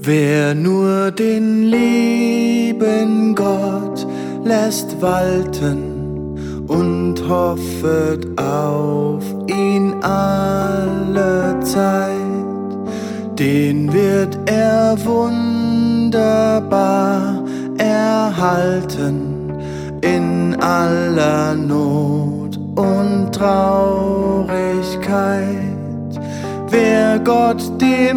Wer nur den lieben Gott lässt walten und hoffet auf ihn alle Zeit, den wird er wunderbar erhalten in aller Not und Traurigkeit. Wer Gott dem